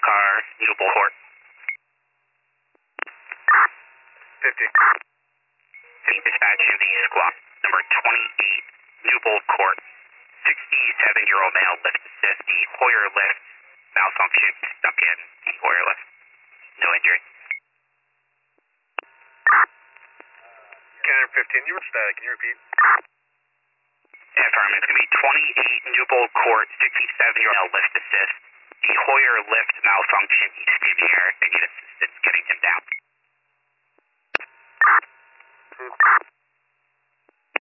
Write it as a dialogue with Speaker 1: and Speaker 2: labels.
Speaker 1: car, Newbold Court.
Speaker 2: 50.
Speaker 1: Dispatch MD squad, number 28, Newbold Court. 67-year-old male lift assist, the Hoyer lift malfunction, stuck in the Hoyer lift. No injury.
Speaker 2: Cannon 15, you were static. Can you repeat?
Speaker 1: Affirm, it's going to be 28 Newbold Court, 67-year-old lift assist. The Hoyer lift malfunction, he's in the air. They need assistance getting him down.